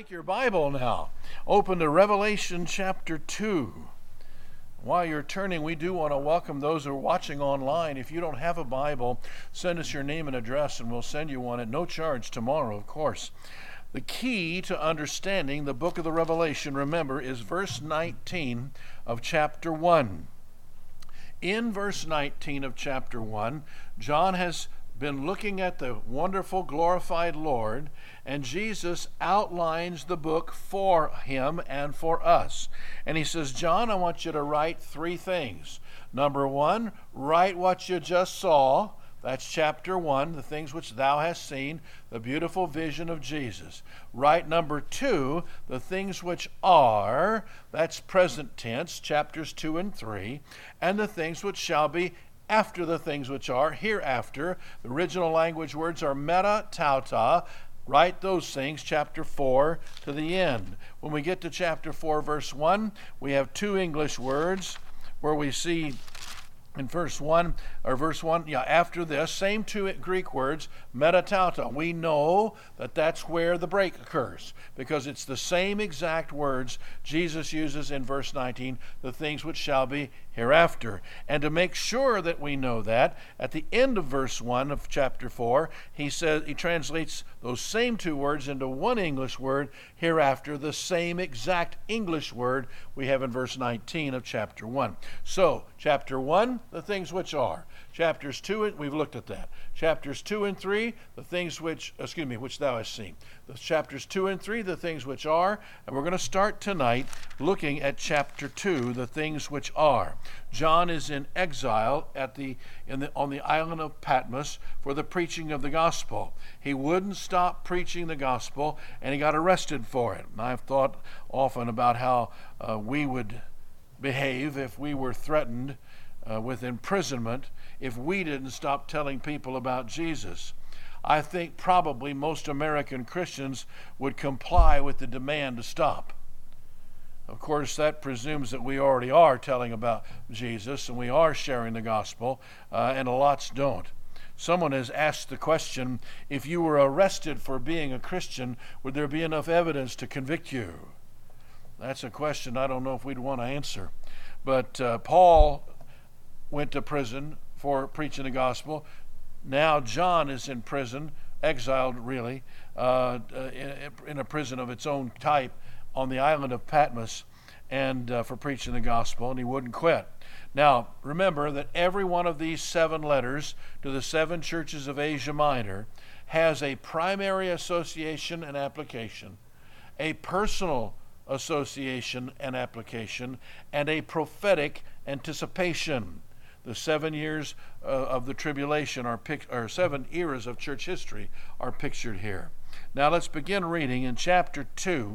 Take your Bible now. Open to Revelation chapter 2. While you're turning, we do want to welcome those who are watching online. If you don't have a Bible, send us your name and address and we'll send you one at no charge tomorrow, of course. The key to understanding the book of the Revelation, remember, is verse 19 of chapter 1. In verse 19 of chapter 1, John has been looking at the wonderful glorified Lord, and Jesus outlines the book for him and for us. And he says, John, I want you to write three things. Number one, write what you just saw. That's chapter 1, the things which thou hast seen, the beautiful vision of Jesus. Write number 2, the things which are, that's present tense, chapters 2 and 3, and the things which shall be after the things which are, hereafter. The original language words are meta tauta. Write those things, chapter 4 to the end. When we get to chapter 4, verse 1, we have two English words where we see in verse 1, after this, same two Greek words, meta tauta. We know that that's where the break occurs because it's the same exact words Jesus uses in verse 19, the things which shall be hereafter. And to make sure that we know that, at the end of verse 1 of chapter 4, he translates those same two words into one English word, hereafter, the same exact English word we have in verse 19 of chapter 1. So, chapter 1, the things which are. Chapters 2, we've looked at that. Chapters 2 and 3, the things which thou hast seen. The chapters 2 and 3, the things which are. And we're going to start tonight looking at chapter 2, the things which are. John is in exile on the island of Patmos for the preaching of the gospel. He wouldn't stop preaching the gospel, and he got arrested for it. And I've thought often about how we would behave if we were threatened with imprisonment if we didn't stop telling people about Jesus. I think probably most American Christians would comply with the demand to stop. Of course, that presumes that we already are telling about Jesus and we are sharing the gospel, and lots don't. Someone has asked the question, if you were arrested for being a Christian, would there be enough evidence to convict you? That's a question I don't know if we'd want to answer. But Paul went to prison for preaching the gospel. Now John is in prison, exiled really, in a prison of its own type on the island of Patmos, and for preaching the gospel, and he wouldn't quit. Now, remember that every one of these 7 letters to the 7 churches of Asia Minor has a primary association and application, a personal association and application, and a prophetic anticipation. The 7 years of the tribulation or 7 eras of church history are pictured here. Now let's begin reading in chapter 2,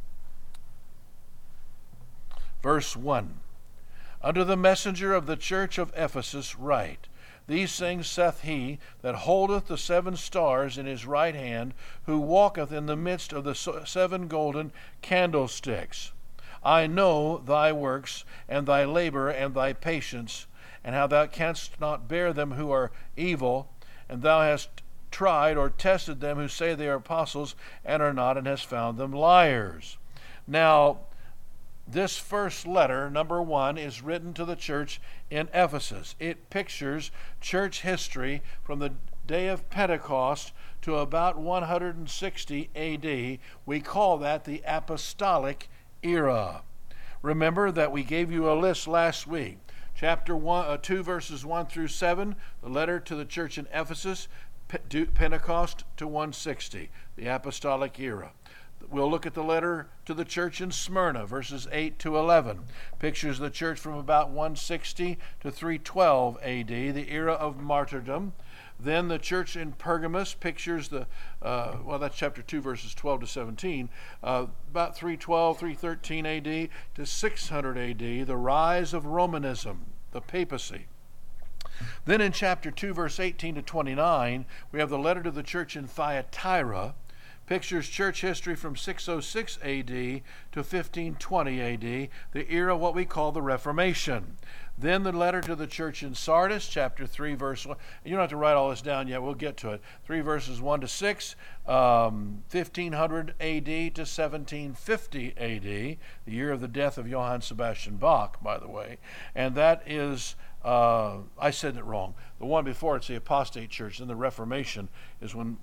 verse 1. Unto the messenger of the church of Ephesus write, These things saith he that holdeth the 7 stars in his right hand, who walketh in the midst of the 7 golden candlesticks. I know thy works, and thy labor, and thy patience, and how thou canst not bear them who are evil, and thou hast tried or tested them who say they are apostles and are not, and hast found them liars. Now, this first letter, number 1, is written to the church in Ephesus. It pictures church history from the day of Pentecost to about 160 A.D. We call that the apostolic era. Remember that we gave you a list last week. Chapter 2, verses 1 through 7, the letter to the church in Ephesus, Pentecost to 160, the apostolic era. We'll look at the letter to the church in Smyrna, verses 8 to 11. Pictures the church from about 160 to 312 A.D., the era of martyrdom. Then the church in Pergamos pictures that's chapter 2, verses 12 to 17, about 312, 313 A.D. to 600 A.D., the rise of Romanism, the papacy. Then in chapter 2, verse 18 to 29, we have the letter to the church in Thyatira, pictures church history from 606 A.D. to 1520 A.D., the era what we call the Reformation. Then the letter to the church in Sardis, chapter 3, verse 1. You don't have to write all this down yet. We'll get to it. 3 verses 1 to 6, 1500 A.D. to 1750 A.D., the year of the death of Johann Sebastian Bach, by the way. And that is, I said it wrong. The one before it's the apostate church. Then the Reformation is when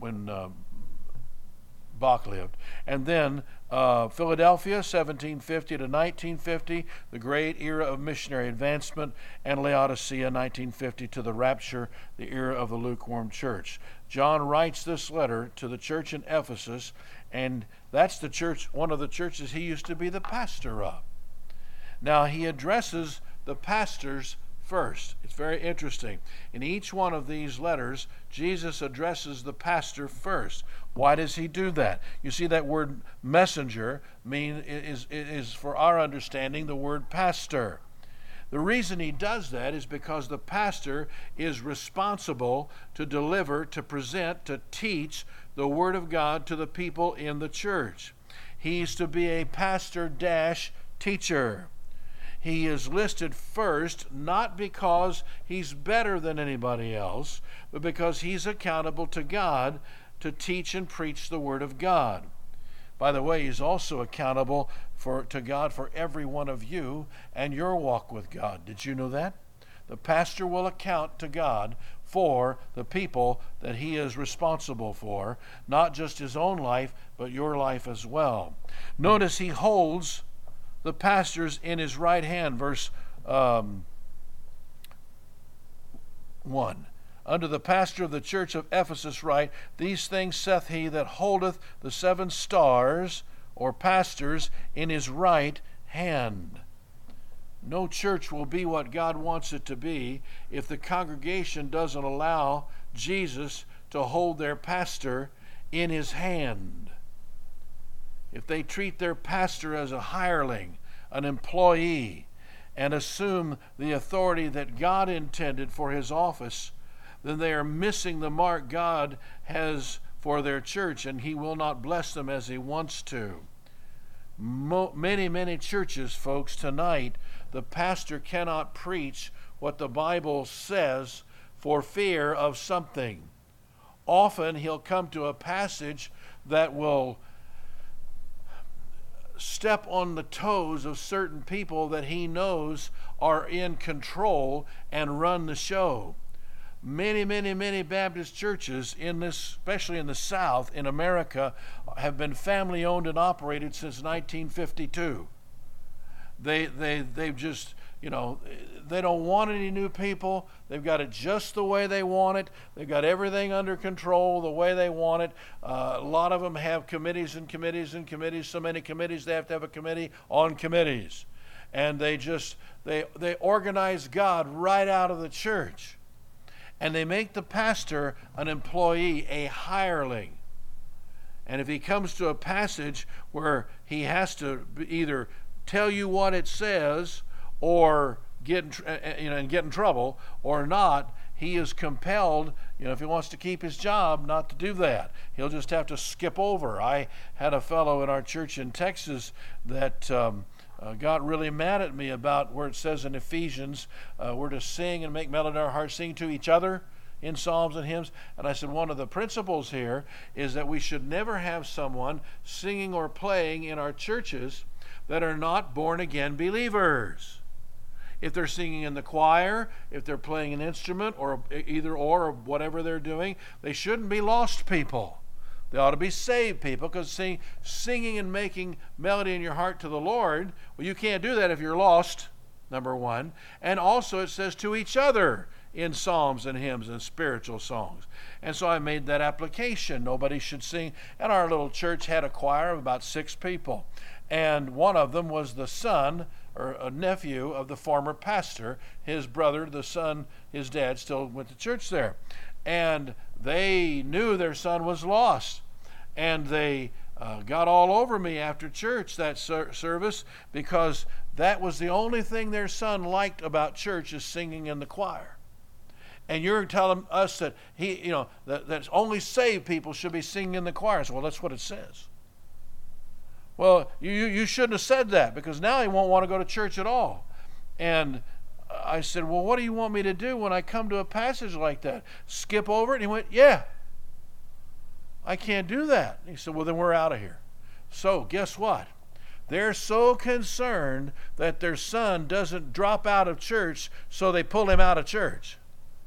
Bach lived. And then Philadelphia, 1750 to 1950, the great era of missionary advancement, and Laodicea, 1950 to the rapture, the era of the lukewarm church. John writes this letter to the church in Ephesus, and that's the church, one of the churches he used to be the pastor of. Now he addresses the pastors first. It's very interesting. In each one of these letters, Jesus addresses the pastor first. Why does he do that? You see, that word messenger is for our understanding the word pastor. The reason he does that is because the pastor is responsible to deliver, to present, to teach the Word of God to the people in the church. He's to be a pastor-teacher. He is listed first, not because he's better than anybody else, but because he's accountable to God to teach and preach the Word of God. By the way, he's also accountable to God for every one of you and your walk with God. Did you know that? The pastor will account to God for the people that he is responsible for, not just his own life, but your life as well. Notice he holds the pastors in his right hand, verse 1. Unto the pastor of the church of Ephesus write, These things saith he that holdeth the 7 stars, or pastors, in his right hand. No church will be what God wants it to be if the congregation doesn't allow Jesus to hold their pastor in his hand. If they treat their pastor as a hireling, an employee, and assume the authority that God intended for his office, then they are missing the mark God has for their church, and he will not bless them as he wants to. Many churches, folks, tonight, the pastor cannot preach what the Bible says for fear of something. Often he'll come to a passage that will step on the toes of certain people that he knows are in control and run the show. Many Baptist churches in this, especially in the South, in America, have been family owned and operated since 1952. They've just, they don't want any new people. They've got it just the way they want it. They've got everything under control the way they want it. A lot of them have committees and committees and committees. So many committees, they have to have a committee on committees. And they organize God right out of the church. And they make the pastor an employee, a hireling. And if he comes to a passage where he has to either tell you what it says or get in trouble or not, he is compelled, if he wants to keep his job, not to do that. He'll just have to skip over. I had a fellow in our church in Texas that got really mad at me about where it says in Ephesians, we're to sing and make melody in our hearts, sing to each other in psalms and hymns. And I said, one of the principles here is that we should never have someone singing or playing in our churches that are not born-again believers. If they're singing in the choir, if they're playing an instrument, or either or whatever they're doing, they shouldn't be lost people. They ought to be saved people, because singing and making melody in your heart to the Lord, well, you can't do that if you're lost, number one. And also it says to each other in psalms and hymns and spiritual songs. And so I made that application. Nobody should sing. And our little church had a choir of about 6 people. And one of them was the son or a nephew of the former pastor. His brother, the son, his dad still went to church there. And they knew their son was lost. And they got all over me after church, that service, because that was the only thing their son liked about church, is singing in the choir. And you're telling us that that only saved people should be singing in the choir. So, well, that's what it says. Well, you shouldn't have said that, because now he won't want to go to church at all. And I said, well, what do you want me to do when I come to a passage like that? Skip over it? And he went, yeah. I can't do that. He said, well, then we're out of here. So guess what? They're so concerned that their son doesn't drop out of church, so they pull him out of church.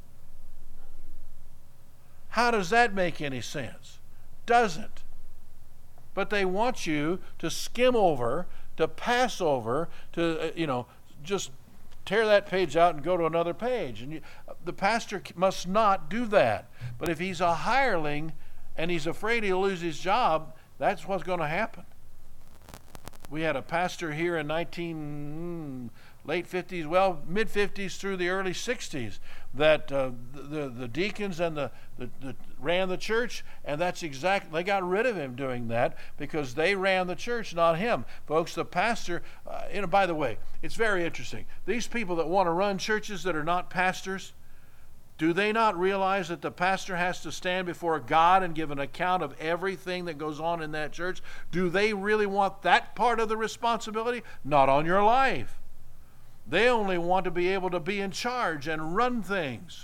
How does that make any sense? Doesn't. But they want you to skim over, to pass over, to, just tear that page out and go to another page. And the pastor must not do that. But if he's a hireling and he's afraid he'll lose his job, that's what's going to happen. We had a pastor here in late 50s, mid 50s through the early 60s, that the deacons and the ran the church, and that's exactly, they got rid of him doing that because they ran the church, not him. Folks, the pastor, by the way, it's very interesting. These people that want to run churches that are not pastors, do they not realize that the pastor has to stand before God and give an account of everything that goes on in that church? Do they really want that part of the responsibility? Not on your life. They only want to be able to be in charge and run things.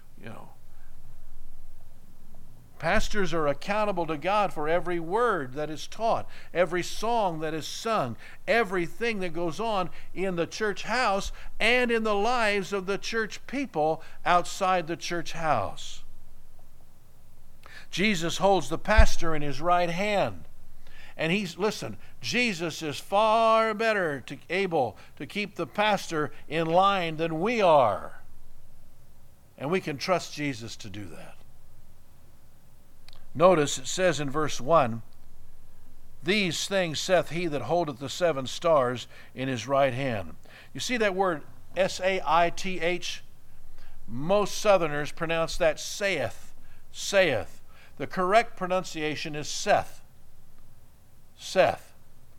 Pastors are accountable to God for every word that is taught, every song that is sung, everything that goes on in the church house and in the lives of the church people outside the church house. Jesus holds the pastor in his right hand. And Jesus is far better able to keep the pastor in line than we are. And we can trust Jesus to do that. Notice it says in verse 1, these things saith he that holdeth the 7 stars in his right hand. You see that word S-A-I-T-H? Most Southerners pronounce that saith, saith. The correct pronunciation is Seth. Seth.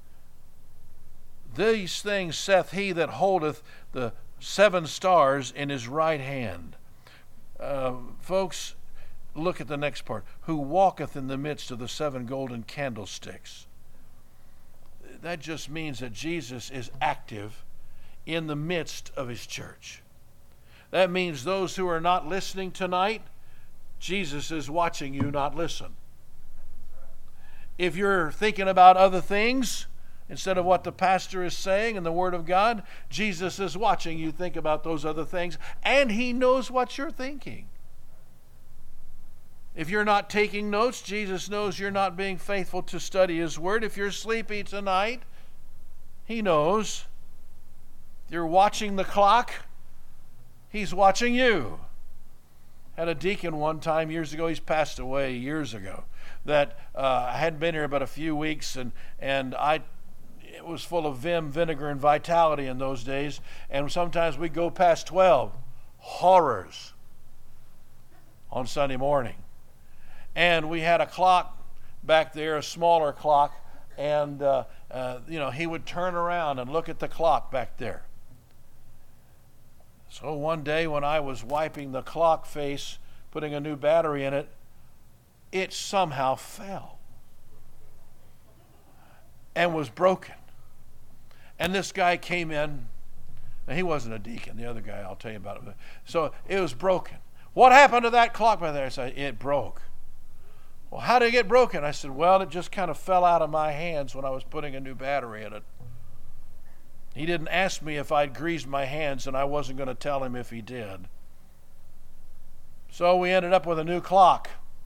These things saith he that holdeth the 7 stars in his right hand. Folks, look at the next part. Who walketh in the midst of the 7 golden candlesticks. That just means that Jesus is active in the midst of his church. That means those who are not listening tonight, Jesus is watching you not listen. If you're thinking about other things instead of what the pastor is saying in the Word of God, Jesus is watching you think about those other things, and he knows what you're thinking. If you're not taking notes, Jesus knows you're not being faithful to study his word. If you're sleepy tonight, he knows. If you're watching the clock, he's watching you. Had a deacon one time years ago, he's passed away years ago, that I hadn't been here but a few weeks, and it was full of vim, vinegar, and vitality in those days, and sometimes we'd go past 12. Horrors on Sunday morning. And we had a clock back there, a smaller clock, and he would turn around and look at the clock back there. So one day when I was wiping the clock face, putting a new battery in it, it somehow fell and was broken. And this guy came in, and he wasn't a deacon, the other guy, I'll tell you about it. So it was broken. What happened to that clock by there? I said, it broke. Well, how did it get broken? I said, well, it just kind of fell out of my hands when I was putting a new battery in it. He didn't ask me if I'd greased my hands, and I wasn't going to tell him if he did. So we ended up with a new clock.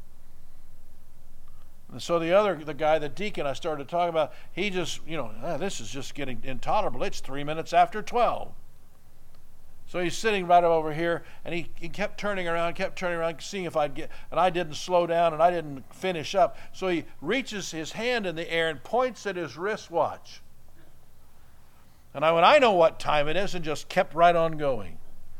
And so the guy, the deacon I started talking about, he just, this is just getting intolerable. It's 3 minutes after 12. So he's sitting right over here, and he kept turning around, seeing if I'd get, and I didn't slow down, and I didn't finish up. So he reaches his hand in the air and points at his wristwatch. And I went, I know what time it is, and just kept right on going.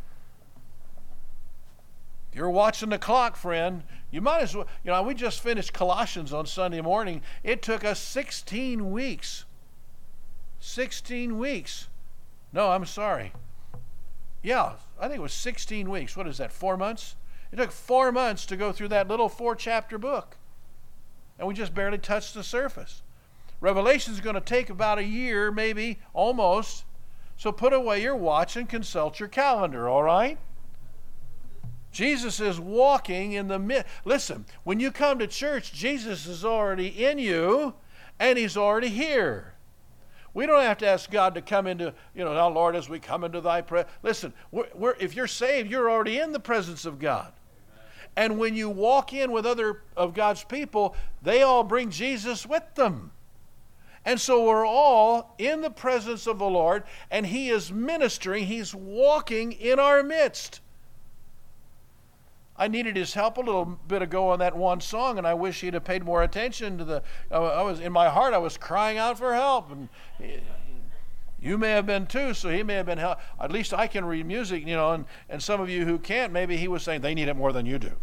If you're watching the clock, friend, you might as well, we just finished Colossians on Sunday morning. It took us 16 weeks. 16 weeks. No, I'm sorry. Yeah, I think it was 16 weeks. What is that, 4 months? It took 4 months to go through that little 4-chapter book. And we just barely touched the surface. Revelation is going to take about a year, maybe, almost. So put away your watch and consult your calendar, all right? Jesus is walking in the midst. Listen, when you come to church, Jesus is already in you, and he's already here. We don't have to ask God to come into, now, Lord, as we come into thy presence. Listen, if you're saved, you're already in the presence of God. And when you walk in with other of God's people, they all bring Jesus with them. And so we're all in the presence of the Lord, and he is ministering. He's walking in our midst. I needed his help a little bit ago on that one song, and I wish he'd have paid more attention to in my heart, I was crying out for help. And you may have been too, so he may have been help. At least I can read music, and some of you who can't, maybe he was saying they need it more than you do.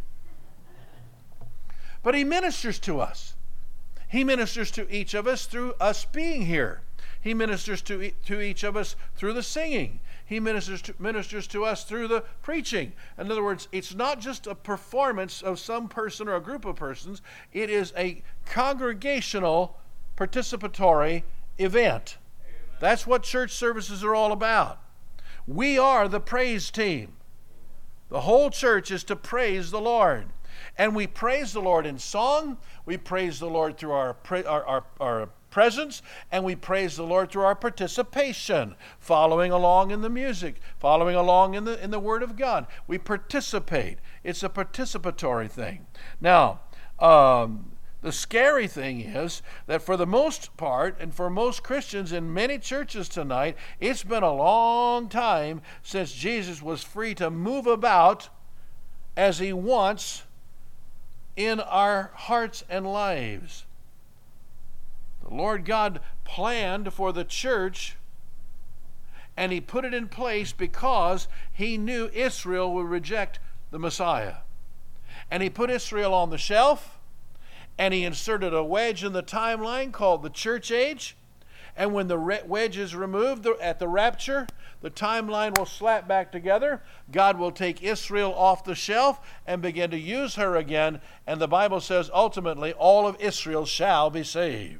But he ministers to us. He ministers to each of us through us being here. He ministers to each of us through the singing. He ministers to us through the preaching. In other words, it's not just a performance of some person or a group of persons. It is a congregational, participatory event. Amen. That's what church services are all about. We are the praise team. The whole church is to praise the Lord. And we praise the Lord in song, we praise the Lord through our presence, and we praise the Lord through our participation, following along in the music, following along in the Word of God. We participate. It's a participatory thing. Now, the scary thing is that for the most part, and for most Christians in many churches tonight, it's been a long time since Jesus was free to move about as he wants in our hearts and lives. The Lord God planned for the church, and he put it in place because he knew Israel would reject the Messiah. And he put Israel on the shelf, and he inserted a wedge in the timeline called the church age. And when the wedge is removed at the rapture, the timeline will slap back together. God will take Israel off the shelf and begin to use her again. And the Bible says ultimately all of Israel shall be saved.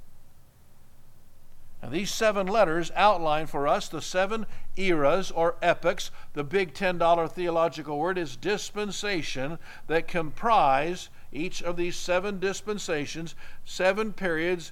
And these 7 letters outline for us the 7 eras or epochs. The big $10 theological word is dispensation, that comprise each of these 7 dispensations, 7 periods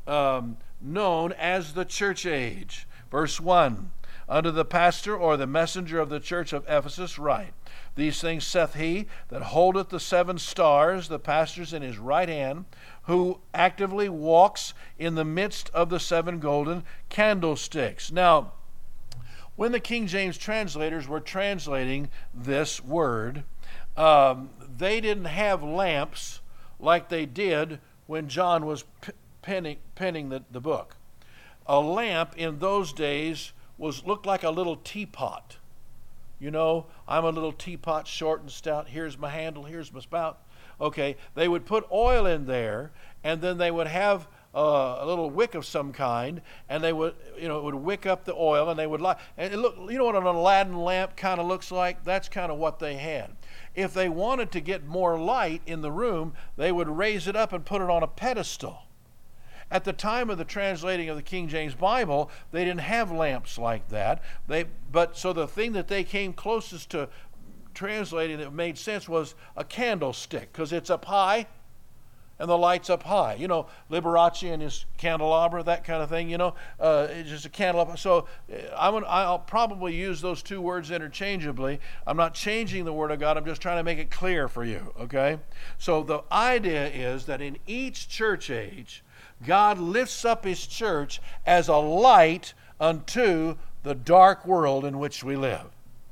known as the church age. Verse 1, unto the pastor or the messenger of the church of Ephesus write, these things saith he that holdeth the 7 stars, the pastors in his right hand, who actively walks in the midst of the 7 golden candlesticks. Now, when the King James translators were translating this word, they didn't have lamps like they did when John was penning the book. A lamp in those days looked like a little teapot. I'm a little teapot, short and stout. Here's my handle, here's my spout. Okay, they would put oil in there, and then they would have a little wick of some kind, and they would, it would wick up the oil, and they would light. And look, what an Aladdin lamp kind of looks like? That's kind of what they had. If they wanted to get more light in the room, they would raise it up and put it on a pedestal. At the time of the translating of the King James Bible, they didn't have lamps like that. So the thing that they came closest to translating that made sense was a candlestick, because it's up high and the light's up high. Liberace and his candelabra, that kind of thing, it's just a candelabra. So I'll probably use those 2 words interchangeably. I'm not changing the Word of God. I'm just trying to make it clear for you, okay? So the idea is that in each church age, God lifts up his church as a light unto the dark world in which we live.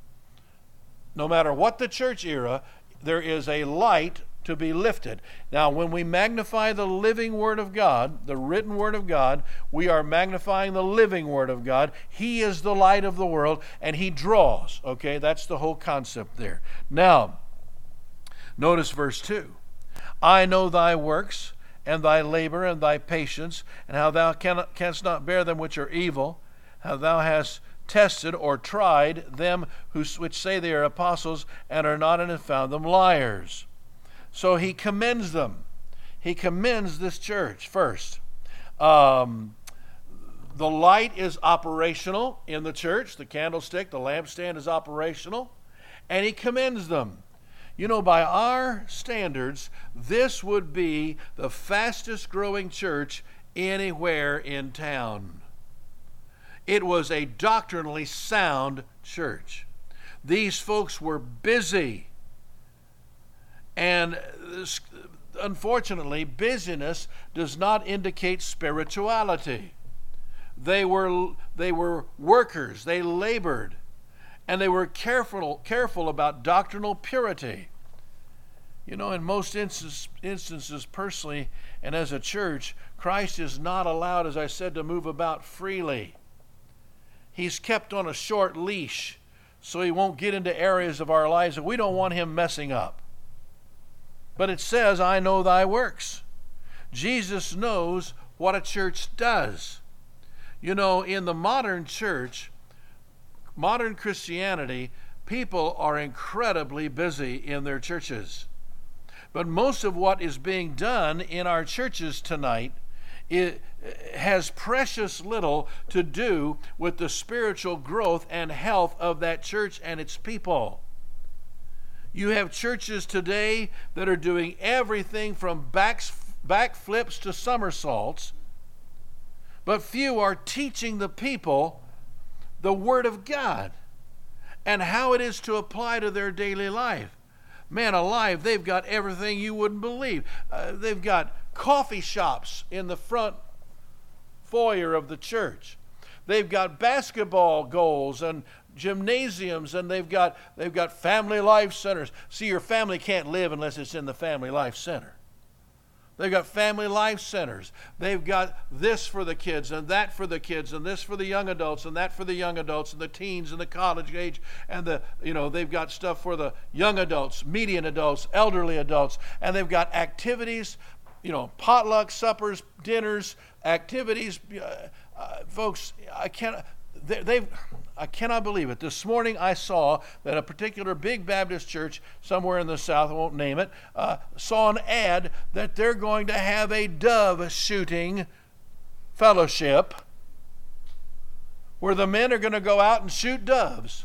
No matter what the church era, there is a light to be lifted. Now, when we magnify the living Word of God, the written Word of God, we are magnifying the living Word of God. He is the light of the world, and he draws. Okay, that's the whole concept there. Now, notice verse 2. I know thy works, and thy labor, and thy patience, and how thou canst not bear them which are evil, how thou hast tested or tried them which say they are apostles and are not, and have found them liars. So he commends them. He commends this church first. The The light is operational in the church. The candlestick, the lampstand is operational. And he commends them. You know, by our standards, this would be the fastest growing church anywhere in town. It was a doctrinally sound church. These folks were busy. And unfortunately, busyness does not indicate spirituality. They were workers. They labored. And they were careful about doctrinal purity. You know, in most instances, personally and as a church, Christ is not allowed, as I said, to move about freely. He's kept on a short leash so he won't get into areas of our lives that we don't want him messing up. But it says, I know thy works. Jesus knows what a church does. You know, in the modern church, modern Christianity, people are incredibly busy in their churches. But most of what is being done in our churches tonight, it has precious little to do with the spiritual growth and health of that church and its people. You have churches today that are doing everything from backflips to somersaults, but few are teaching the people the Word of God and how it is to apply to their daily life. Man alive, they've got everything you wouldn't believe. They've got coffee shops in the front foyer of the church. They've got basketball goals and gymnasiums, and they've got family life centers. See, your family can't live unless it's in the family life center. They've got family life centers. They've got this for the kids and that for the kids and this for the young adults and that for the young adults and the teens and the college age and they've got stuff for the young adults, median adults, elderly adults, and they've got activities, potluck, suppers, dinners, activities. Folks, I cannot believe it. This morning I saw that a particular big Baptist church somewhere in the South, I won't name it, saw an ad that they're going to have a dove shooting fellowship where the men are going to go out and shoot doves.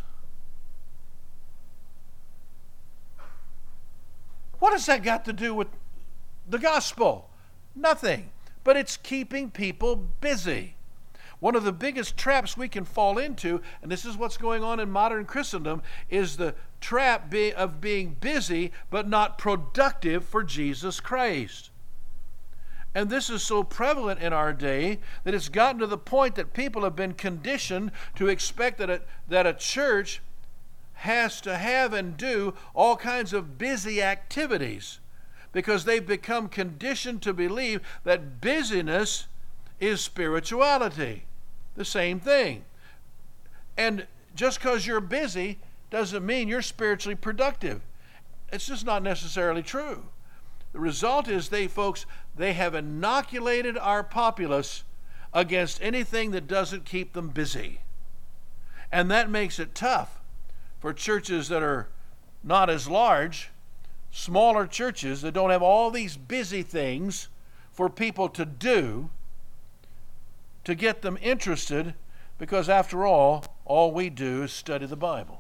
What has that got to do with the gospel? Nothing. But it's keeping people busy. One of the biggest traps we can fall into, and this is what's going on in modern Christendom, is the trap of being busy but not productive for Jesus Christ. And this is so prevalent in our day that it's gotten to the point that people have been conditioned to expect that a church has to have and do all kinds of busy activities because they've become conditioned to believe that busyness is spirituality. The same thing. And just because you're busy doesn't mean you're spiritually productive. It's just not necessarily true. The result is they have inoculated our populace against anything that doesn't keep them busy. And that makes it tough for churches that are not as large, smaller churches that don't have all these busy things for people to do, to get them interested, because after all we do is study the Bible.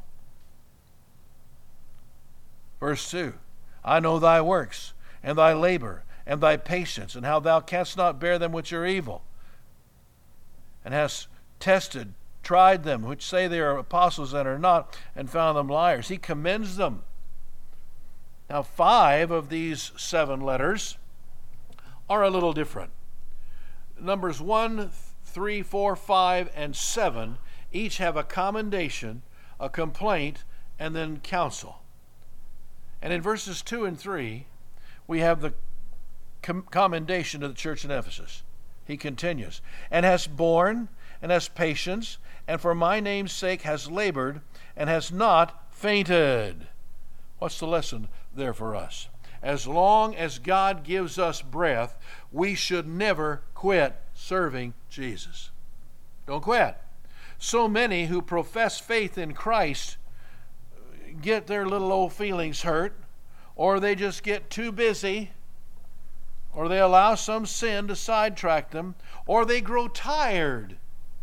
Verse 2, I know thy works, and thy labor, and thy patience, and how thou canst not bear them which are evil, and hast tried them, which say they are apostles and are not, and found them liars. He commends them. Now 5 of these 7 letters are a little different. Numbers 1, 3, 4, 5, and 7 each have a commendation, a complaint, and then counsel. And in verses 2 and 3, we have the commendation to the church in Ephesus. He continues, and has borne, and has patience, and for my name's sake has labored, and has not fainted. What's the lesson there for us? As long as God gives us breath, we should never quit serving Jesus. Don't quit. So many who profess faith in Christ get their little old feelings hurt, or they just get too busy, or they allow some sin to sidetrack them, or they grow tired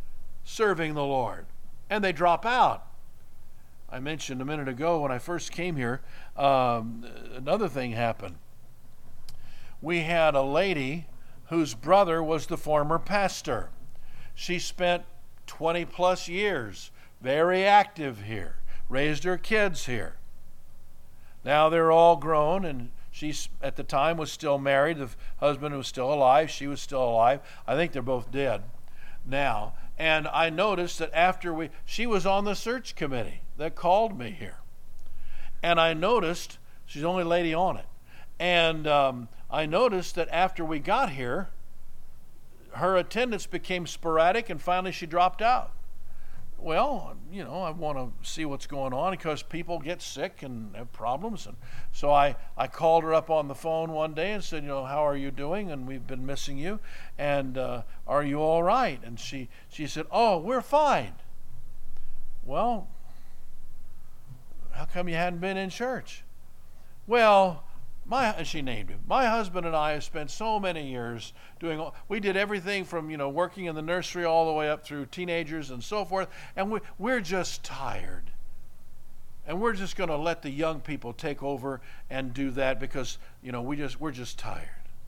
serving the Lord, and they drop out. I mentioned a minute ago when I first came here, another thing happened. We had a lady whose brother was the former pastor. She spent 20 plus years very active here, raised her kids here. Now they're all grown, and she at the time was still married. The husband was still alive. She was still alive. I think they're both dead now. And I noticed that after she was on the search committee that called me here. And I noticed, she's the only lady on it. And I noticed that after we got here, her attendance became sporadic, and finally she dropped out. Well, I want to see what's going on because people get sick and have problems. And so I called her up on the phone one day and said, how are you doing? And we've been missing you. And are you all right? And she said, oh, we're fine. Well, how come you hadn't been in church? Well, she named him. My husband and I have spent so many years we did everything from, working in the nursery all the way up through teenagers and so forth, and we're just tired. And we're just going to let the young people take over and do that because, we're just tired.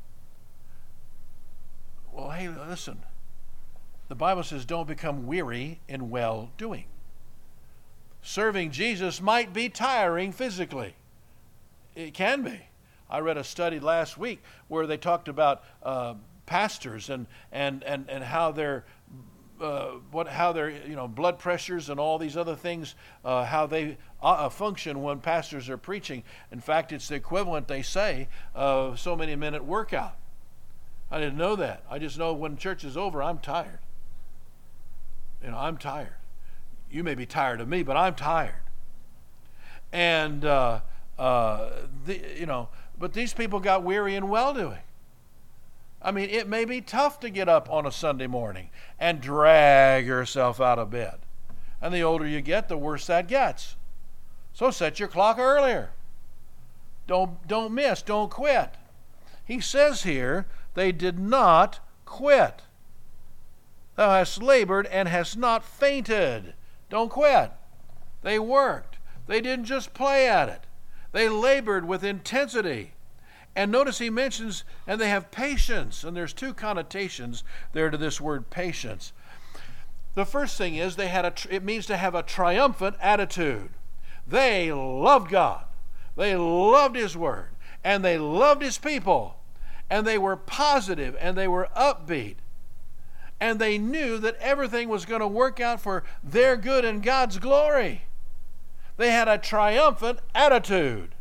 Well, hey, listen. The Bible says don't become weary in well-doing. Serving Jesus might be tiring physically. It can be. I read a study last week where they talked about pastors and how their blood pressures and all these other things, how they function when pastors are preaching. In fact, it's the equivalent, they say, of so many minute workout. I didn't know that. I just know when church is over, I'm tired. I'm tired. You may be tired of me, but I'm tired. And but these people got weary in well-doing. I mean, it may be tough to get up on a Sunday morning and drag yourself out of bed. And the older you get, the worse that gets. So set your clock earlier. Don't miss, don't quit. He says here, they did not quit. Thou hast labored and hast not fainted. Don't quit. They worked. They didn't just play at it. They labored with intensity. And notice he mentions, and they have patience. And there's two connotations there to this word patience. The first thing is it means to have a triumphant attitude. They loved God. They loved His Word. And they loved His people. And they were positive and they were upbeat. And they knew that everything was going to work out for their good and God's glory. They had a triumphant attitude.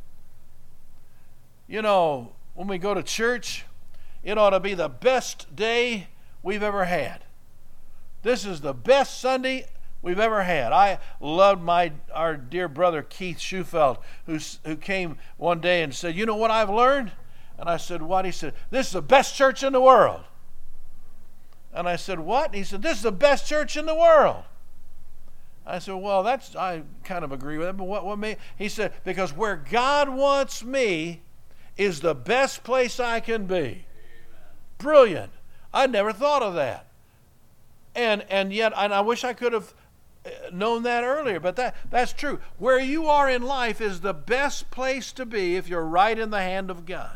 When we go to church, it ought to be the best day we've ever had. This is the best Sunday we've ever had. I loved our dear brother Keith Schufeld, who came one day and said, you know what I've learned? And I said, what? He said, this is the best church in the world. And I said, what? And he said, this is the best church in the world. I said, well, I kind of agree with him, but what made? He said, because where God wants me is the best place I can be. Amen. Brilliant. I never thought of that. And yet, I wish I could have known that earlier, but that's true. Where you are in life is the best place to be if you're right in the hand of God.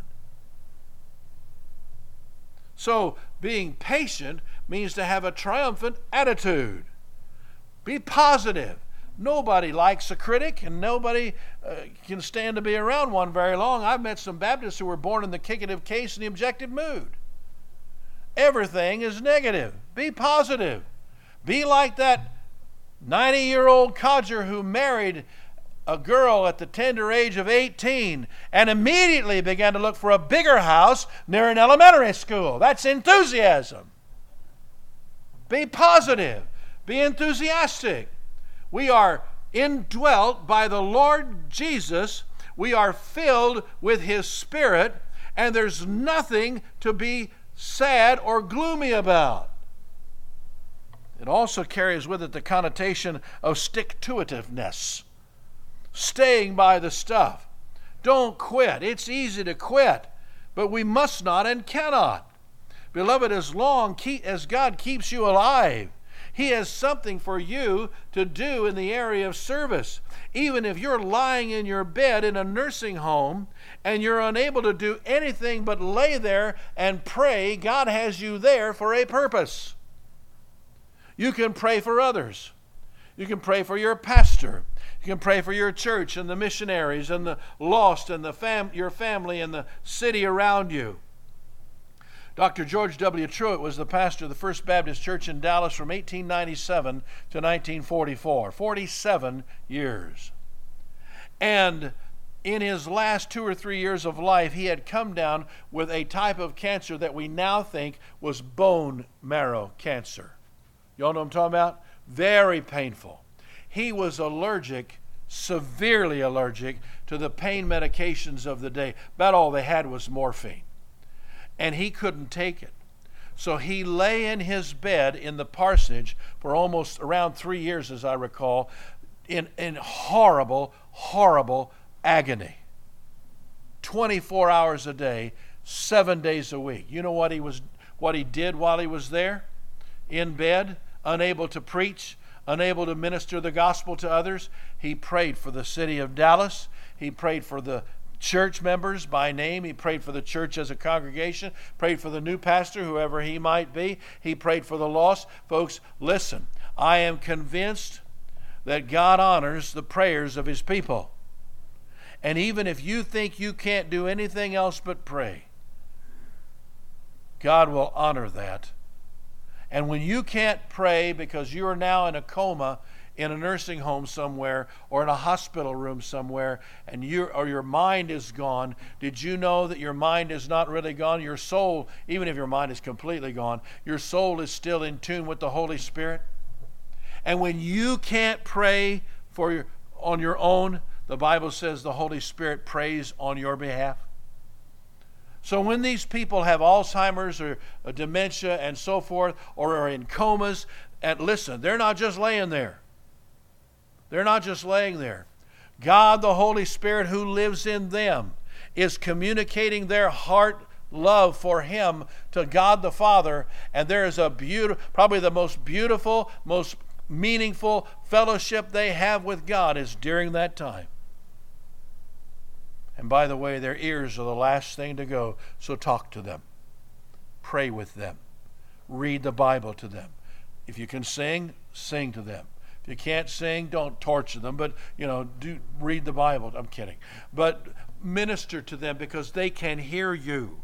So, being patient means to have a triumphant attitude. Be positive. Nobody likes a critic, and nobody can stand to be around one very long. I've met some Baptists who were born in the kickative case and the objective mood. Everything is negative. Be positive. Be like that 90-year-old codger who married a girl at the tender age of 18 and immediately began to look for a bigger house near an elementary school. That's enthusiasm. Be positive. Be enthusiastic. We are indwelt by the Lord Jesus. We are filled with His Spirit, and there's nothing to be sad or gloomy about. It also carries with it the connotation of stick-to-itiveness, staying by the stuff. Don't quit. It's easy to quit, but we must not and cannot. Beloved, as long as God keeps you alive, He has something for you to do in the area of service. Even if you're lying in your bed in a nursing home and you're unable to do anything but lay there and pray, God has you there for a purpose. You can pray for others. You can pray for your pastor. You can pray for your church and the missionaries and the lost and your family and the city around you. Dr. George W. Truett was the pastor of the First Baptist Church in Dallas from 1897 to 1944, 47 years. And in his last 2 or 3 years of life, he had come down with a type of cancer that we now think was bone marrow cancer. Y'all know what I'm talking about? Very painful. He was allergic, severely allergic, to the pain medications of the day. About all they had was morphine. And he couldn't take it. So he lay in his bed in the parsonage for almost around 3 years, as I recall, in horrible, horrible agony. 24 hours a day, 7 days a week. You know what he did while he was there? In bed, unable to preach, unable to minister the gospel to others. He prayed for the city of Dallas. He prayed for the church members by name. He prayed for the church as a congregation, prayed for the new pastor, whoever he might be. He prayed for the lost. Folks, listen, I am convinced that God honors the prayers of his people. And even if you think you can't do anything else but pray, God will honor that. And when you can't pray because you are now in a coma in a nursing home somewhere or in a hospital room somewhere and your mind is gone, did you know that your mind is not really gone? Your soul, even if your mind is completely gone, your soul is still in tune with the Holy Spirit. And when you can't pray on your own, the Bible says the Holy Spirit prays on your behalf. So when these people have Alzheimer's or dementia and so forth, or are in comas, and listen, they're not just laying there. They're not just laying there. God, the Holy Spirit who lives in them, is communicating their heart love for him to God the Father, and there is probably the most beautiful, most meaningful fellowship they have with God is during that time. And by the way, their ears are the last thing to go, so talk to them. Pray with them. Read the Bible to them. If you can sing, sing to them. If you can't sing, don't torture them, but, read the Bible. I'm kidding. But minister to them because they can hear you.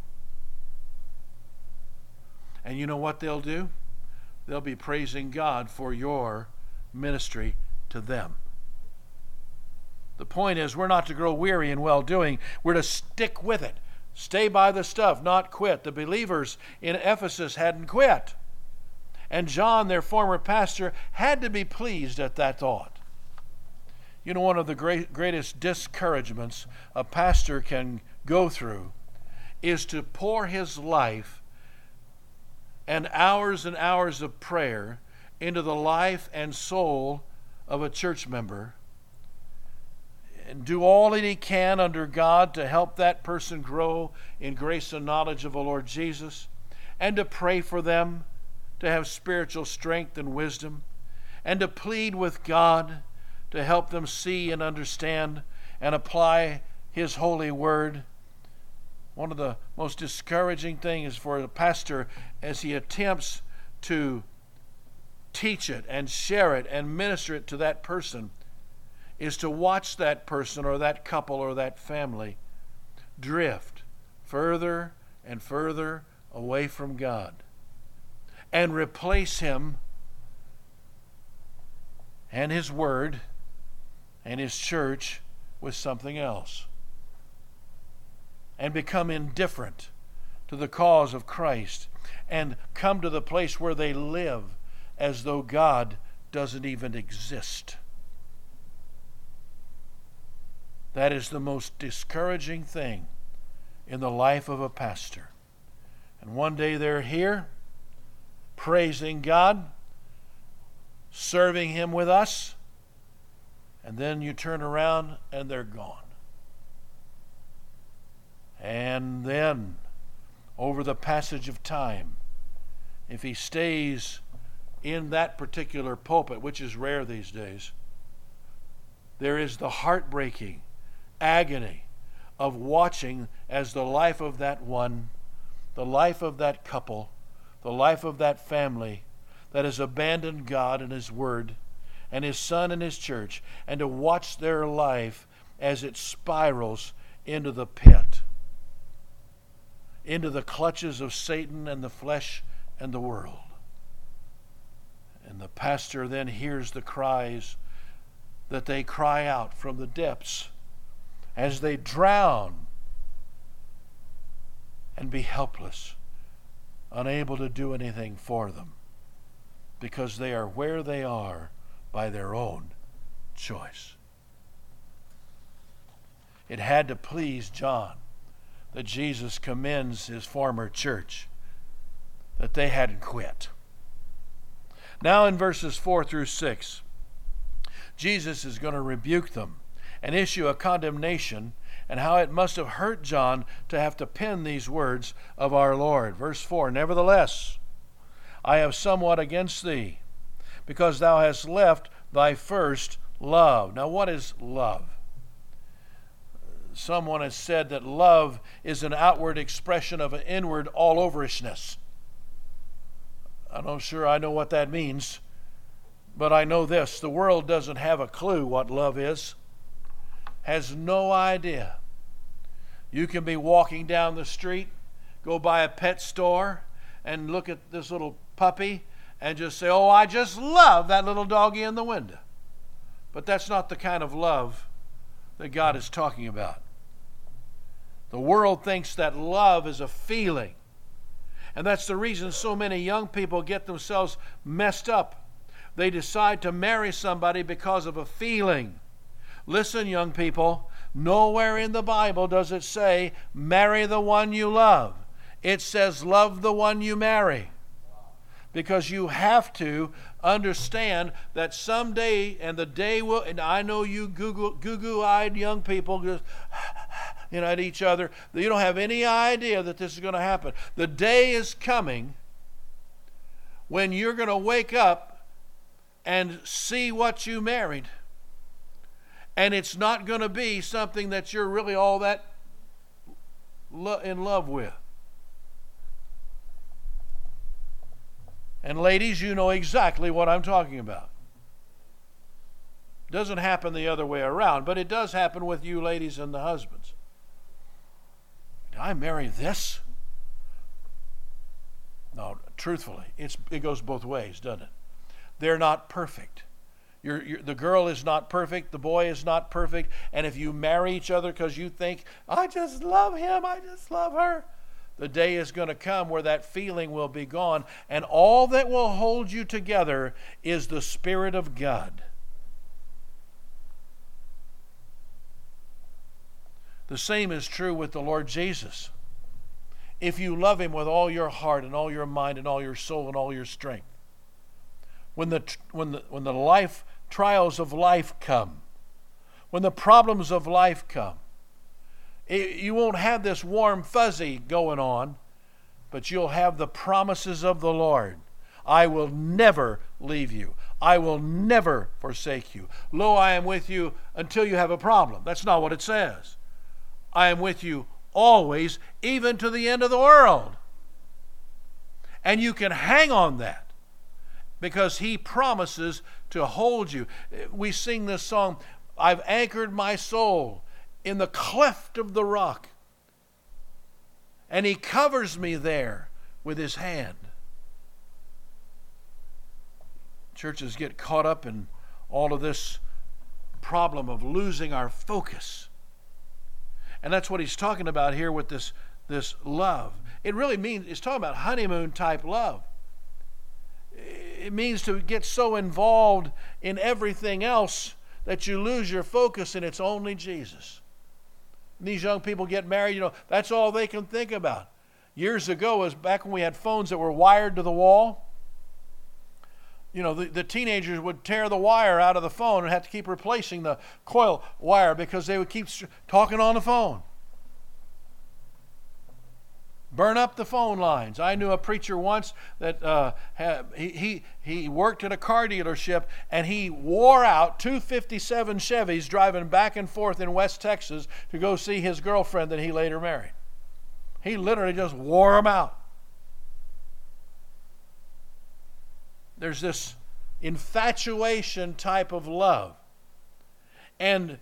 And you know what they'll do? They'll be praising God for your ministry to them. The point is, we're not to grow weary in well-doing. We're to stick with it. Stay by the stuff, not quit. The believers in Ephesus hadn't quit. And John, their former pastor, had to be pleased at that thought. You know, one of the greatest discouragements a pastor can go through is to pour his life and hours of prayer into the life and soul of a church member and do all that he can under God to help that person grow in grace and knowledge of the Lord Jesus, and to pray for them to have spiritual strength and wisdom, and to plead with God to help them see and understand and apply his holy word. One of the most discouraging things for a pastor as he attempts to teach it and share it and minister it to that person is to watch that person or that couple or that family drift further and further away from God and replace him and his word and his church with something else and become indifferent to the cause of Christ and come to the place where they live as though God doesn't even exist. That is the most discouraging thing in the life of a pastor. And one day they're here, praising God, serving him with us, and then you turn around and they're gone. And then, over the passage of time, if he stays in that particular pulpit, which is rare these days, there is the heartbreaking agony of watching as the life of that one, the life of that couple, the life of that family that has abandoned God and His Word and His Son and His church, and to watch their life as it spirals into the pit, into the clutches of Satan and the flesh and the world. And the pastor then hears the cries that they cry out from the depths as they drown and be helpless, unable to do anything for them, because they are where they are by their own choice. It had to please John that Jesus commends his former church, that they hadn't quit. Now in verses 4 through 6, Jesus is going to rebuke them and issue a condemnation, and how it must have hurt John to have to pen these words of our Lord. Verse 4, nevertheless, I have somewhat against thee, because thou hast left thy first love. Now what is love? Someone has said that love is an outward expression of an inward all-overishness. I'm not sure I know what that means, but I know this: the world doesn't have a clue what love is, has no idea. You can be walking down the street, go by a pet store, and look at this little puppy and just say, oh, I just love that little doggy in the window. But that's not the kind of love that God is talking about. The world thinks that love is a feeling. And that's the reason so many young people get themselves messed up. They decide to marry somebody because of a feeling. Listen, young people, nowhere in the Bible does it say, marry the one you love. It says, love the one you marry. Because you have to understand that someday, and the day will, and I know you goo-goo-eyed young people just, at each other, you don't have any idea that this is going to happen. The day is coming when you're going to wake up and see what you married. And it's not going to be something that you're really all that in love with. And ladies, you know exactly what I'm talking about. It doesn't happen the other way around, but it does happen with you ladies and the husbands. Did I marry this? No, truthfully, it goes both ways, doesn't it? They're not perfect. The girl is not perfect, the boy is not perfect, and if you marry each other because you think, I just love him, I just love her, the day is going to come where that feeling will be gone, and all that will hold you together is the Spirit of God. The same is true with the Lord Jesus. If you love Him with all your heart and all your mind and all your soul and all your strength, when the life trials of life come, when the problems of life come, you won't have this warm fuzzy going on, but you'll have the promises of the Lord. I will never leave you. I will never forsake you. Lo, I am with you until you have a problem. That's not what it says. I am with you always, even to the end of the world. And you can hang on that, because He promises to hold you. We sing this song, I've anchored my soul in the cleft of the rock, and He covers me there with His hand. Churches get caught up in all of this problem of losing our focus. And that's what he's talking about here with this love. It really means, it's talking about honeymoon type love. It means to get so involved in everything else that you lose your focus and it's only Jesus. And these young people get married, that's all they can think about. Years ago, was back when we had phones that were wired to the wall. The teenagers would tear the wire out of the phone and have to keep replacing the coil wire because they would keep talking on the phone. Burn up the phone lines. I knew a preacher once that he worked at a car dealership, and he wore out two 57 Chevys driving back and forth in West Texas to go see his girlfriend that he later married. He literally just wore them out. There's this infatuation type of love. And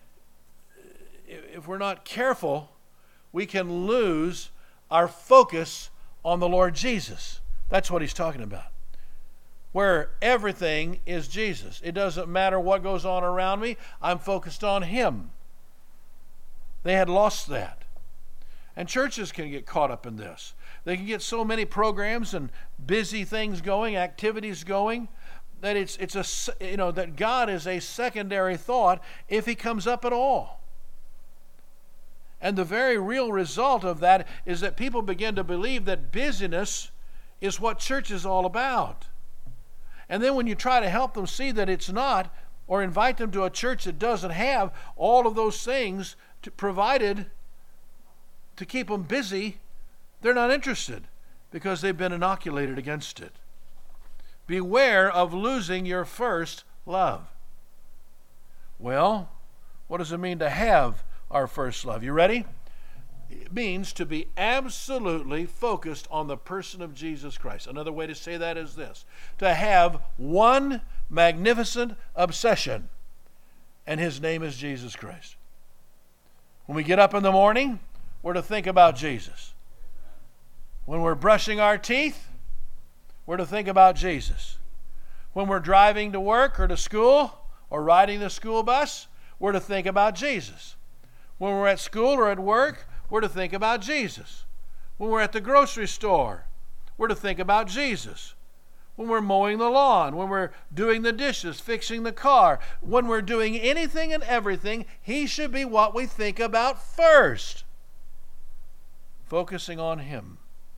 if we're not careful, we can lose our focus on the Lord Jesus. That's what he's talking about. Where everything is Jesus. It doesn't matter what goes on around me. I'm focused on him. They had lost that. And churches can get caught up in this. They can get so many programs and busy things going, activities going, that that God is a secondary thought if he comes up at all. And the very real result of that is that people begin to believe that busyness is what church is all about. And then when you try to help them see that it's not, or invite them to a church that doesn't have all of those things provided to keep them busy, they're not interested because they've been inoculated against it. Beware of losing your first love. Well, what does it mean to have our first love? You ready? It means to be absolutely focused on the person of Jesus Christ. Another way to say that is this: to have one magnificent obsession, and his name is Jesus Christ. When we get up in the morning, we're to think about Jesus. When we're brushing our teeth, we're to think about Jesus. When we're driving to work or to school or riding the school bus, we're to think about Jesus. When we're at school or at work, we're to think about Jesus. When we're at the grocery store, we're to think about Jesus. When we're mowing the lawn, when we're doing the dishes, fixing the car, when we're doing anything and everything, he should be what we think about first. Focusing on him.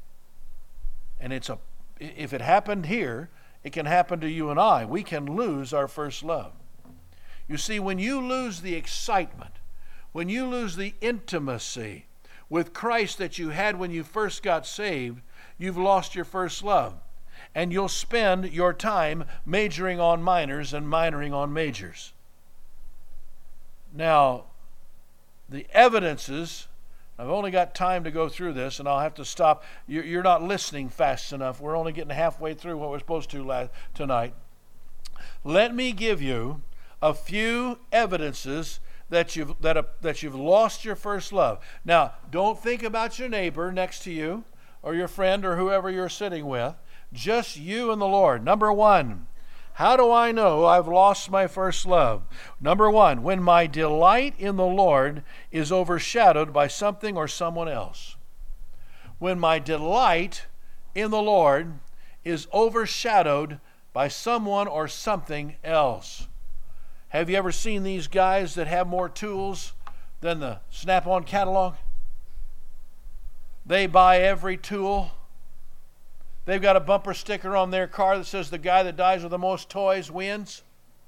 And if it happened here, it can happen to you and I. We can lose our first love. You see, when you lose the excitement, when you lose the intimacy with Christ that you had when you first got saved, you've lost your first love. And you'll spend your time majoring on minors and minoring on majors. Now, the evidences, I've only got time to go through this, and I'll have to stop. You're not listening fast enough. We're only getting halfway through what we're supposed to tonight. Let me give you a few evidences that you've lost your first love. Now, don't think about your neighbor next to you or your friend or whoever you're sitting with. Just you and the Lord. Number one, how do I know I've lost my first love? Number one, when my delight in the Lord is overshadowed by something or someone else. When my delight in the Lord is overshadowed by someone or something else. Have you ever seen these guys that have more tools than the Snap-on catalog? They buy every tool. They've got a bumper sticker on their car that says the guy that dies with the most toys wins.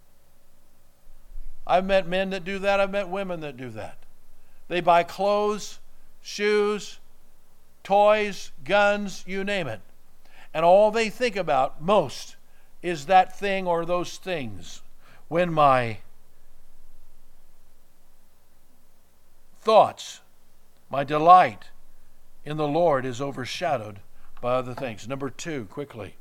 I've met men that do that. I've met women that do that. They buy clothes, shoes, toys, guns, you name it. And all they think about most is that thing or those things. When my thoughts, my delight in the Lord is overshadowed by other things. Number two, quickly.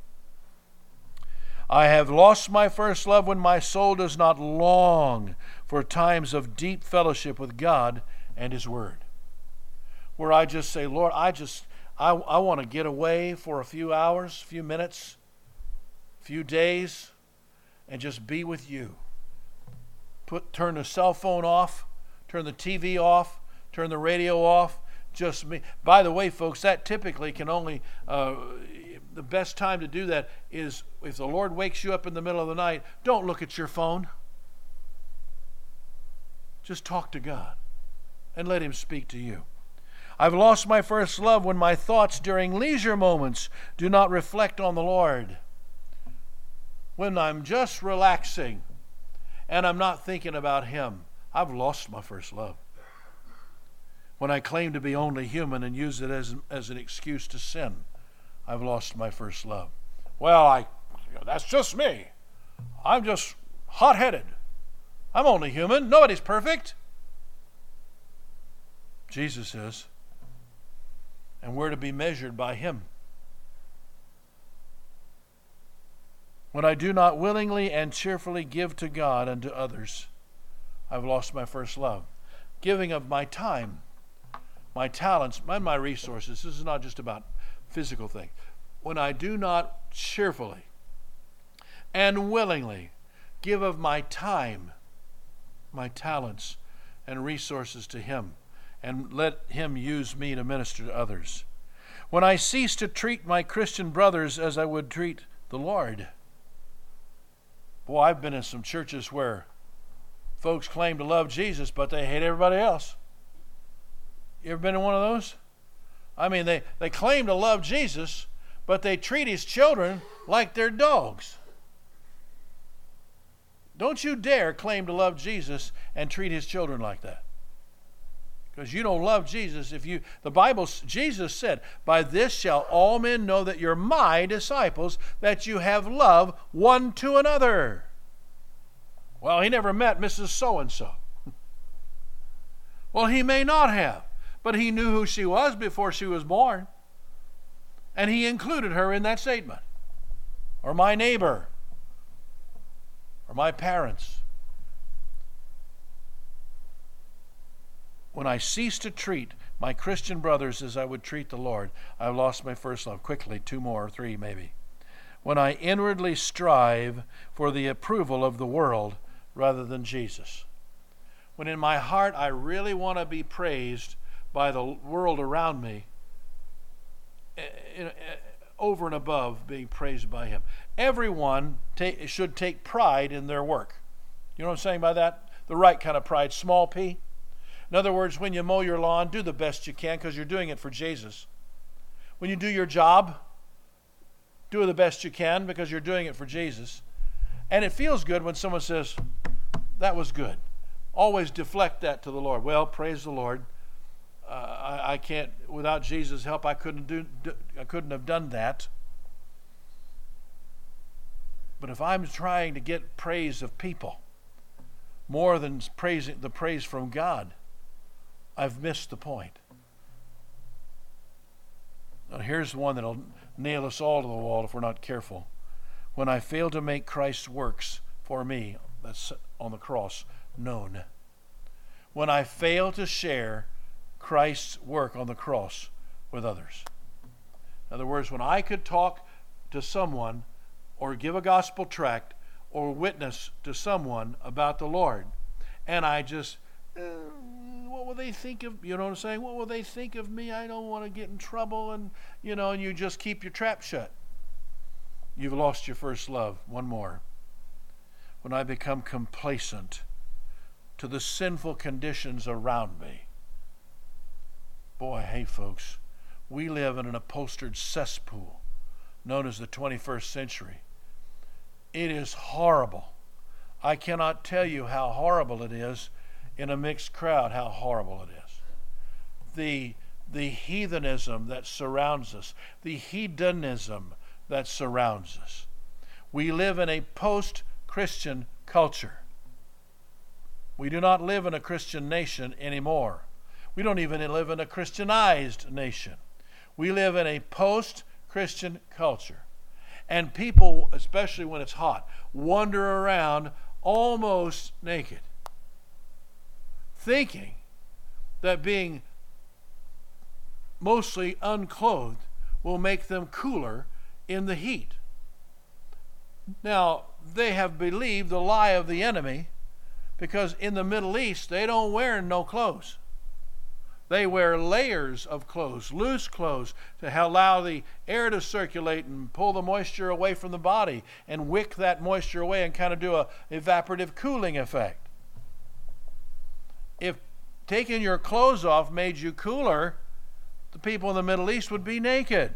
I have lost my first love when my soul does not long for times of deep fellowship with God and his word. Where I just say, Lord, I want to get away for a few hours, a few minutes, a few days, and just be with you. Turn the cell phone off, turn the TV off, turn the radio off. Just me. By the way, folks, that typically can only, the best time to do that is if the Lord wakes you up in the middle of the night, don't look at your phone. Just talk to God and let him speak to you. I've lost my first love when my thoughts during leisure moments do not reflect on the Lord. When I'm just relaxing and I'm not thinking about him, I've lost my first love. When I claim to be only human and use it as an excuse to sin, I've lost my first love. Well, that's just me. I'm just hot-headed. I'm only human. Nobody's perfect. Jesus is. And we're to be measured by him. When I do not willingly and cheerfully give to God and to others, I've lost my first love. Giving of my time, my talents, and my resources. This is not just about physical things. When I do not cheerfully and willingly give of my time, my talents, and resources to him, and let him use me to minister to others. When I cease to treat my Christian brothers as I would treat the Lord. Boy, I've been in some churches where folks claim to love Jesus, but they hate everybody else. You ever been in one of those? I mean, they claim to love Jesus, but they treat his children like they're dogs. Don't you dare claim to love Jesus and treat his children like that. Because you don't love Jesus Jesus said, by this shall all men know that you're my disciples, that you have love one to another. Well, he never met Mrs. So-and-so. Well, he may not have, but he knew who she was before she was born. And he included her in that statement. Or my neighbor. Or my parents. When I cease to treat my Christian brothers as I would treat the Lord, I've lost my first love. Quickly, 2 more, 3 maybe. When I inwardly strive for the approval of the world rather than Jesus. When in my heart I really want to be praised by the world around me, over and above being praised by him. Everyone should take pride in their work. You know what I'm saying by that? The right kind of pride, small p. In other words, when you mow your lawn, do the best you can because you're doing it for Jesus. When you do your job, do the best you can because you're doing it for Jesus. And it feels good when someone says, that was good. Always deflect that to the Lord. Well, praise the Lord. I can't, without Jesus' help, I couldn't have done that. But if I'm trying to get praise of people more than the praise from God, I've missed the point. Now here's one that'll nail us all to the wall if we're not careful. When I fail to make Christ's works for me, that's on the cross, known. When I fail to share Christ's work on the cross with others. In other words, when I could talk to someone or give a gospel tract or witness to someone about the Lord, and I just, what will they think of, you know what I'm saying? What will they think of me? I don't want to get in trouble, and you just keep your trap shut. You've lost your first love. One more. When I become complacent to the sinful conditions around me. Boy, hey folks, we live in an upholstered cesspool known as the 21st century. It is horrible. I cannot tell you how horrible it is in a mixed crowd, how horrible it is. The heathenism that surrounds us, the hedonism that surrounds us. We live in a post-Christian culture. We do not live in a Christian nation anymore. We don't even live in a Christianized nation. We live in a post-Christian culture. And people, especially when it's hot, wander around almost naked, thinking that being mostly unclothed will make them cooler in the heat. Now, they have believed the lie of the enemy because in the Middle East, they don't wear no clothes. They wear layers of clothes, loose clothes, to allow the air to circulate and pull the moisture away from the body and wick that moisture away and kind of do a evaporative cooling effect. If taking your clothes off made you cooler, the people in the Middle East would be naked.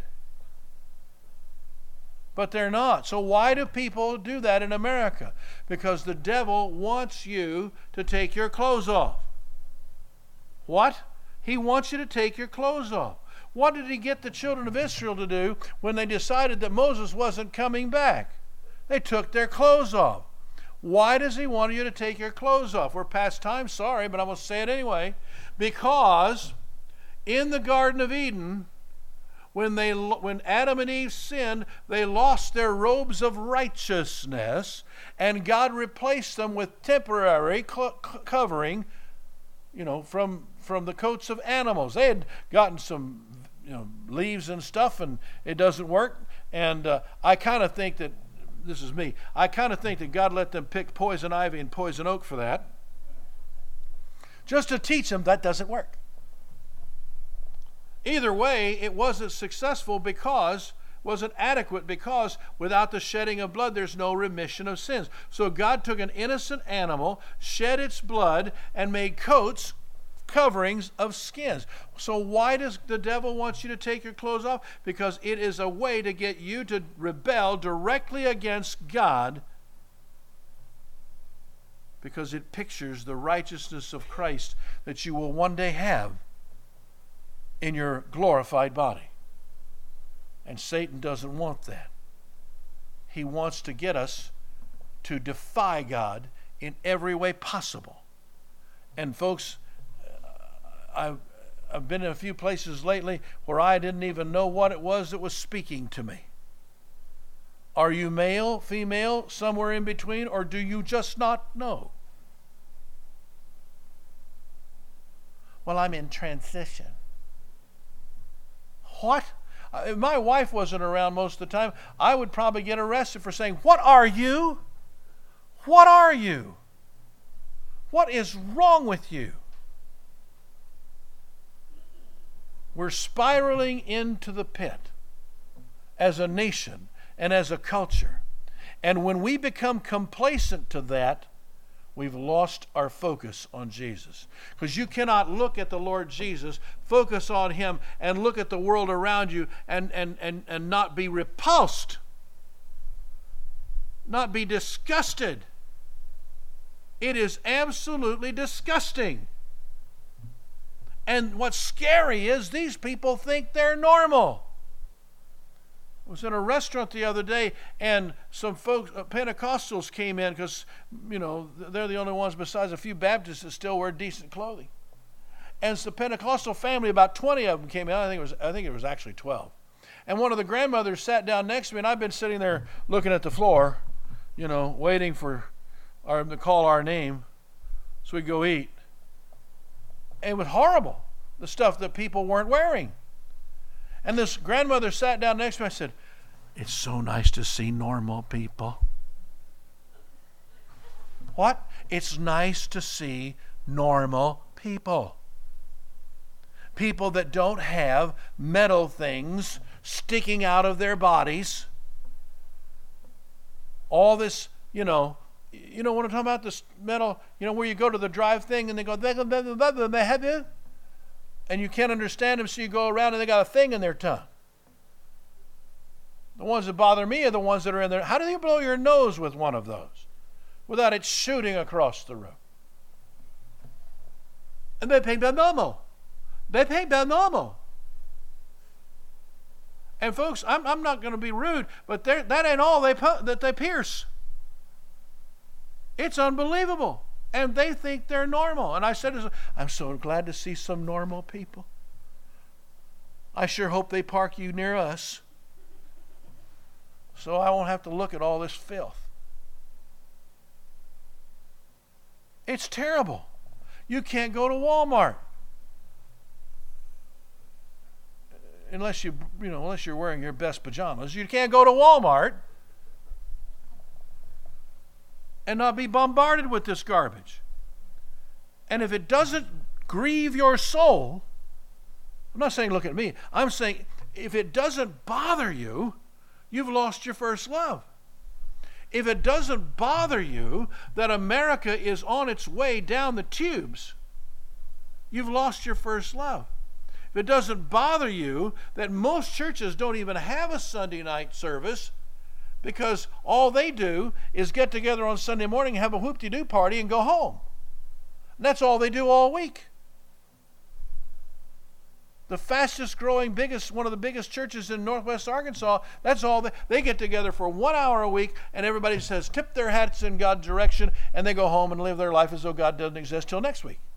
But they're not. So why do people do that in America? Because the devil wants you to take your clothes off. What? He wants you to take your clothes off. What did he get the children of Israel to do when they decided that Moses wasn't coming back? They took their clothes off. Why does he want you to take your clothes off? We're past time, sorry, but I'm going to say it anyway. Because in the Garden of Eden, when Adam and Eve sinned, they lost their robes of righteousness, and God replaced them with temporary covering, from the coats of animals. They had gotten some leaves and stuff, and it doesn't work. And I kind of think that, this is me, I kind of think that God let them pick poison ivy and poison oak for that, just to teach them that doesn't work. Either way, it wasn't successful wasn't adequate, because without the shedding of blood, there's no remission of sins. So God took an innocent animal, shed its blood, and made coverings of skins. So why does the devil want you to take your clothes off? Because it is a way to get you to rebel directly against God, because it pictures the righteousness of Christ that you will one day have in your glorified body. And Satan doesn't want that. He wants to get us to defy God in every way possible. And folks, I've been in a few places lately where I didn't even know what it was that was speaking to me. Are you male, female, somewhere in between, or do you just not know? Well, I'm in transition. What? If my wife wasn't around most of the time, I would probably get arrested for saying, "What are you? What are you? What is wrong with you?" We're spiraling into the pit as a nation and as a culture. And when we become complacent to that, we've lost our focus on Jesus. Because you cannot look at the Lord Jesus, focus on him, and look at the world around you and not be repulsed, not be disgusted. It is absolutely disgusting. And what's scary is these people think they're normal. I was in a restaurant the other day, and some folks, Pentecostals, came in, because they're the only ones besides a few Baptists that still wear decent clothing. And it's the Pentecostal family, about 20 of them came in. I think it was actually 12. And one of the grandmothers sat down next to me, and I've been sitting there looking at the floor, waiting for them to call our name so we go eat. And it was horrible, the stuff that people weren't wearing. And this grandmother sat down next to me. I said, "It's so nice to see normal people." What? It's nice to see normal people. People that don't have metal things sticking out of their bodies. All this, what I'm talking about, this metal, where you go to the drive thing and they go, they have you. And you can't understand them, so you go around and they got a thing in their tongue. The ones that bother me are the ones that are in there. How do you blow your nose with one of those without it shooting across the room? And they think they're normal. They think they're normal. And folks, I'm not going to be rude, but that ain't all that they pierce. It's unbelievable. And they think they're normal. And I said, I'm so glad to see some normal people. I sure hope they park you near us, so I won't have to look at all this filth. It's terrible. You can't go to Walmart unless you're wearing your best pajamas. You can't go to Walmart and not be bombarded with this garbage. And if it doesn't grieve your soul, I'm not saying look at me, I'm saying if it doesn't bother you, you've lost your first love. If it doesn't bother you that America is on its way down the tubes, you've lost your first love. If it doesn't bother you that most churches don't even have a Sunday night service, because all they do is get together on Sunday morning, have a whoop-de-doo party, and go home. And that's all they do all week. the fastest growing, one of the biggest churches in Northwest Arkansas, that's all they get together for 1 hour a week, and everybody says, tip their hats in God's direction, and they go home and live their life as though God doesn't exist till next week.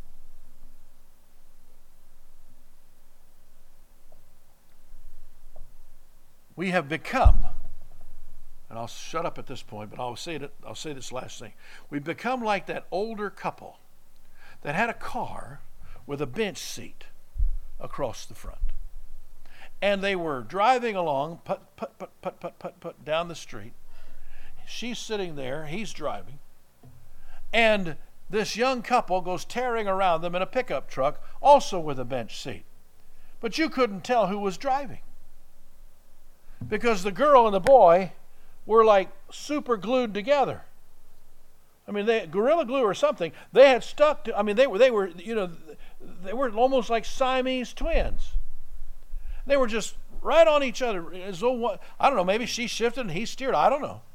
We have become, and I'll shut up at this point, but I'll say this last thing. We've become like that older couple that had a car with a bench seat across the front. And they were driving along, put down the street. She's sitting there, he's driving. And this young couple goes tearing around them in a pickup truck, also with a bench seat. But you couldn't tell who was driving, because the girl and the boy were like super glued together. I mean, Gorilla Glue or something. They had stuck to. I mean, they were almost like Siamese twins. They were just right on each other. As though, I don't know, maybe she shifted and he steered. I don't know.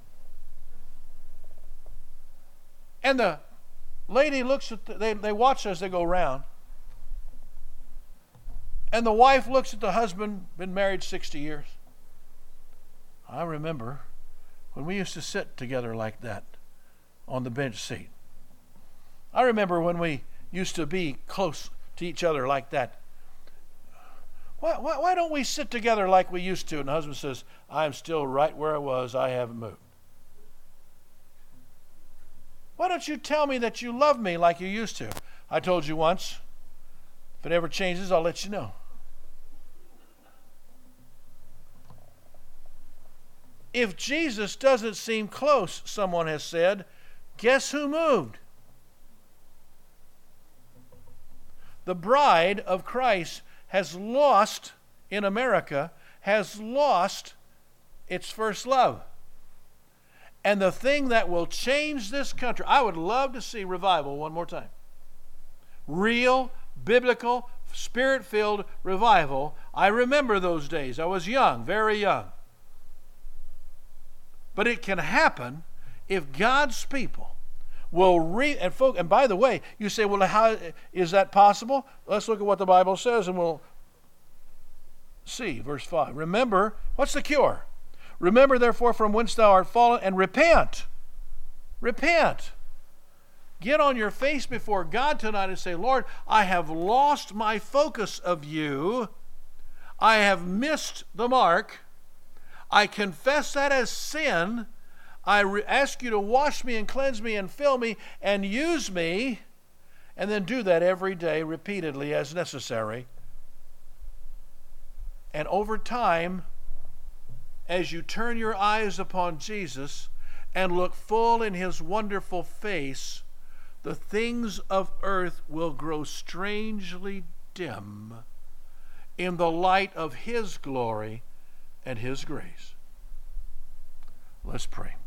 And the lady looks at. They watch as they go around. And the wife looks at the husband, been married 60 years. I remember when we used to sit together like that on the bench seat. I remember when we used to be close to each other like that. Why don't we sit together like we used to? And the husband says, I'm still right where I was. I haven't moved. Why don't you tell me that you love me like you used to? I told you once. If it ever changes, I'll let you know. If Jesus doesn't seem close, someone has said, guess who moved? The bride of Christ has lost, in America, has lost its first love. And the thing that will change this country, I would love to see revival one more time. Real, biblical, spirit-filled revival. I remember those days. I was young, very young. But it can happen if God's people will and by the way, you say, well, how is that possible? Let's look at what the Bible says and we'll see. Verse 5. Remember, what's the cure? Remember, therefore, from whence thou art fallen, and repent. Repent. Get on your face before God tonight and say, Lord, I have lost my focus of you. I have missed the mark. I confess that as sin. I ask you to wash me and cleanse me and fill me and use me, and then do that every day repeatedly as necessary. And over time, as you turn your eyes upon Jesus and look full in his wonderful face, the things of earth will grow strangely dim in the light of his glory and his grace. Let's pray.